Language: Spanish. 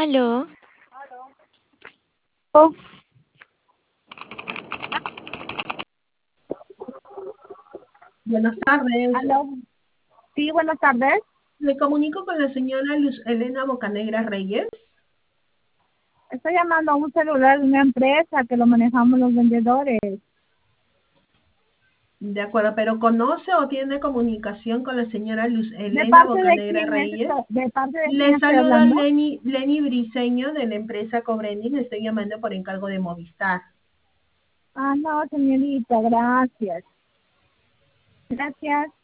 Aló, Oh, Buenas tardes. aló. Sí, buenas tardes. Me comunico con la señora Luz Elena Bocanegra Reyes. Estoy llamando a un celular de una empresa que lo manejamos los vendedores. De acuerdo, pero ¿conoce o tiene comunicación con la señora Luz ¿De Elena parte de Bocanegra quién Reyes? de parte de quién Le estoy saluda hablando? Lenny Briseño de la empresa Cobrending. Le estoy llamando por encargo de Movistar. Ah, no, señorita, gracias. Gracias.